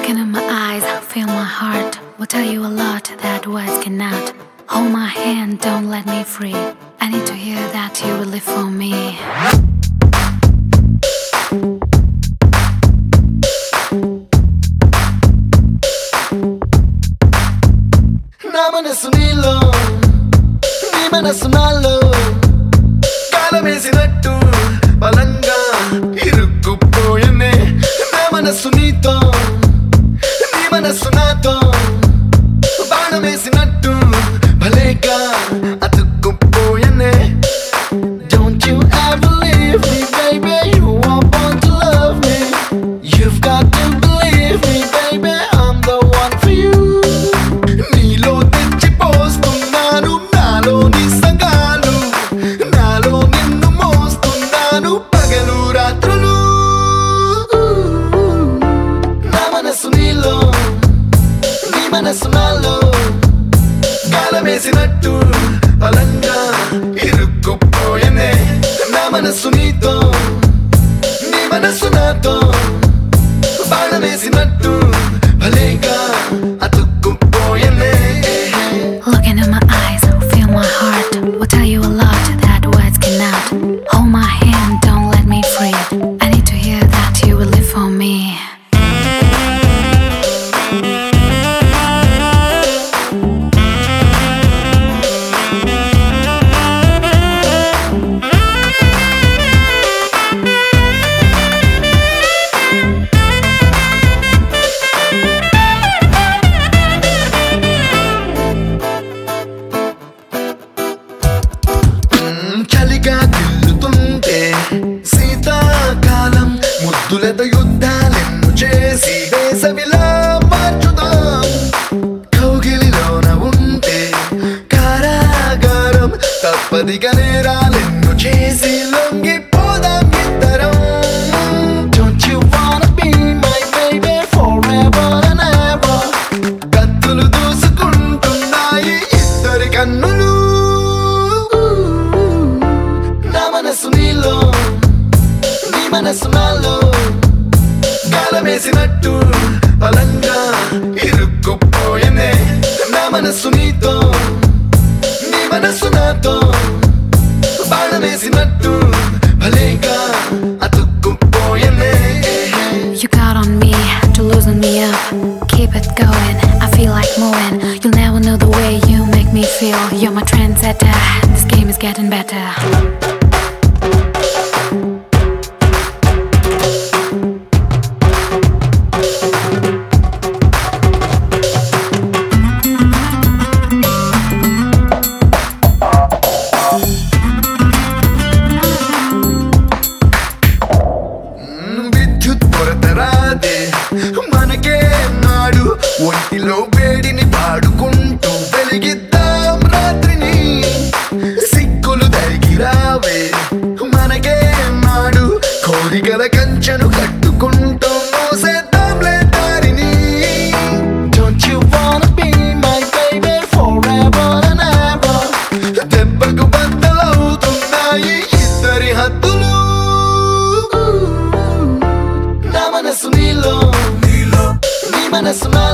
Looking in my eyes, feel my heart. Will tell you a lot that words cannot. Hold my hand, don't let me free. I need to hear that you will live for me. నా మనసు నీలో, నీ మనసు నాలో, కాలమేసినట్టు బలంగా ఇరుక్కుపోయనే. నా మనసు నీతో, నీ మనసు నాతో, బాణమేసినట్టు భలేగా అతుక్కుపోయనే. Don't you ever leave me, baby, you are born to love me. You've got to believe me, baby, I'm the one for you. నీలో తెచ్చిపోస్తున్నాను నాలోని సంగాలు, నాలో నిన్ను మోస్తున్నాను పగలు రాత్రులు. నా మనసు నీలో, నీ మనసు నాలో, కాలమేసినట్టు బలంగా ఇరుక్కుపోయనే. నా మనసు నీతో, నీ మనసు నాతో, బాణమేసినట్టు భలేగా అతుక్కుపోయనే. Looking in my eyes, feel my heart. Will tell you a lot that words cannot. Hold my hand, don't let me free. I need to hear that you will live for me. చలిగా తిల్లుతుంటే శీతాకాలం ముద్దులతో యుద్ధాలెన్ను చేసి వేసవిలా మార్చుదాం. కౌగిలిలోన ఉంటే కారాగారం తప్పదిగా నేరాలెన్ను చేసి లొంగిపోదాం ఇద్దరం. Don't you wanna be my baby forever and ever? కత్తులు దూసుకుంటున్నాయి ఇద్దరి కన్నులు. నా మనసు నీలో, నీ మనసు నాలో, కాలమేసినట్టు బలంగా ఇరుక్కుపోయనే. నా మనసు నీతో, నీ మనసు నాతో, బాణమేసినట్టు భలేగా అతుక్కుపోయనే. You got on me to loosen me up. Keep it going, I feel like moving. You'll never know the way you make me feel. You're my trendsetter, this game is getting better. విద్యుత్ కొరతరాదే మనకే నాడు, ఒంటిలో వేడిని పాడుకుంటూ వెలిగిద్దాం రాత్రిని. సిక్కులు తరిగి రావే మనకే నాడు, కోరికల కంచెను కట్టుకుంటూ మోసేద్దాంలే దారిని. Don't you wanna be my baby forever and ever? దెబ్బకు బద్దలవుతున్నాయి ఇద్దరి హద్దులు. నా మనసు నీలో, నీ మనసు నా